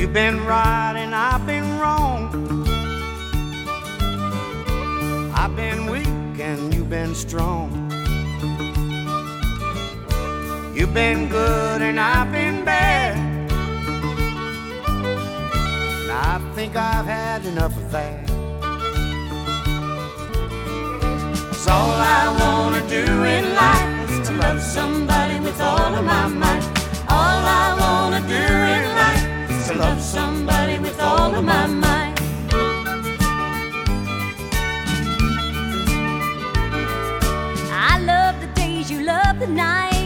You've been right and I've been wrong. I've been weak and you've been strong. You've been good and I've been bad, and I think I've had enough of that. 'Cause all I wanna do in life is to love somebody with all of my might. All I wanna do in life is to love somebody with all of my might. I love the days, you love the night.